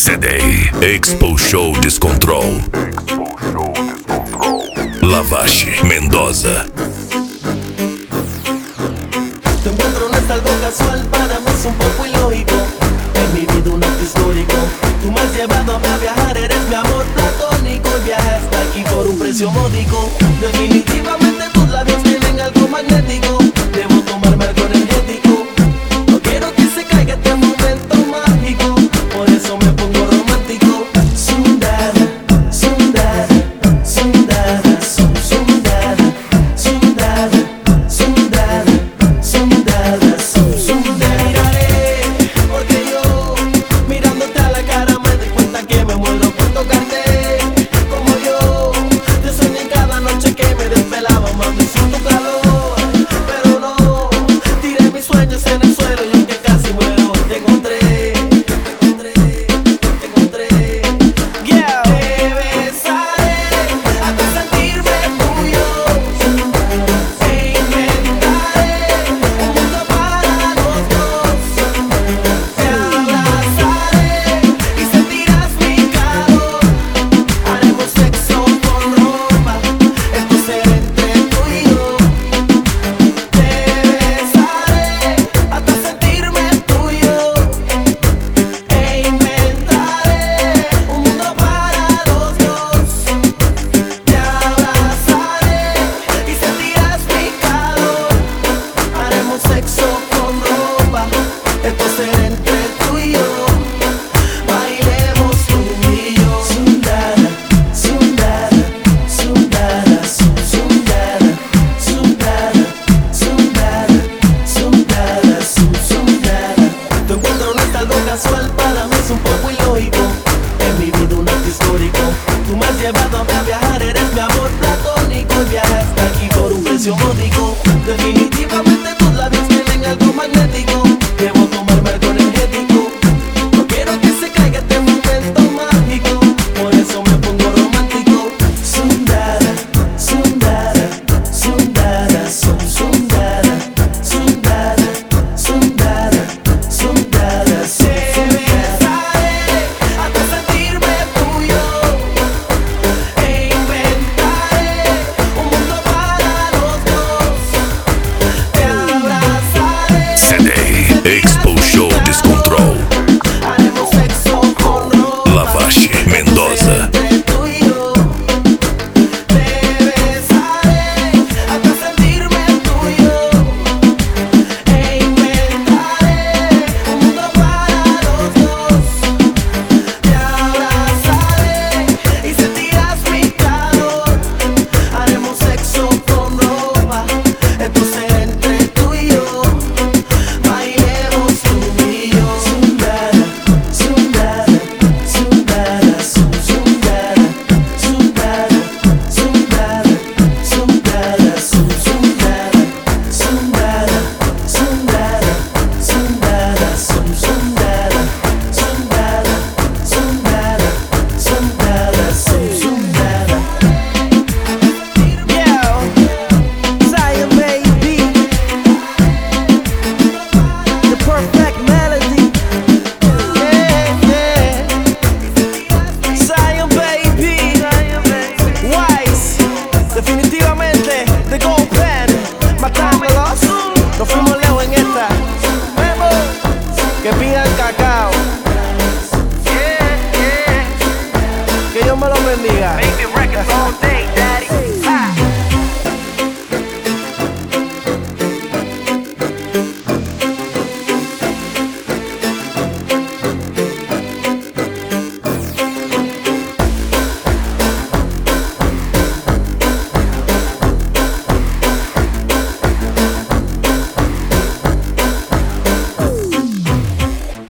CD Expo Show Descontrol. Lavache Mendoza. Tu encuentro no es algo casual, para mí es un poco ilógico. En mi vida un acto histórico. Tú me has llevado a viajar, eres mi amor platónico. Y viaje hasta aquí por un precio módico. Definitivamente tus labios tienen algo magnético. Debo tomarme algo energético. No quiero que se caiga este momento mágico. Por eso me pongo romántico. Sundada, sundada, sundada, sundada, sundada, sundada, sundada, sundada. Miraré, porque yo mirándote a la cara me doy cuenta que me muero por tocarte. Como yo te soñé cada noche que me desvelaba, mami, sin tu calor. Pero no, tiré mis sueños en el suelo y aunque casi muero, te encontré. Yeah. Te besaré hasta sentirme tuyo. E inventaré un mundo para los dos. Te abrazaré y sentirás mi calor. Haremos sexo con ropa, esto será entre tú y yo. Te besaré hasta sentirme tuyo. E inventaré un mundo para los dos. Te abrazaré y sentirás mi calor. Haremos sexo con ropa, esto será entre tú y yo. Bailemos tú y yo. Sundada, sundada, sundada, sundada, sundada, sundada, sundada, sundada. Tu encuentro no es algo casual, para mí es un poco ilógico. En mi vida un acto histórico. Tú me has llevado a viajar.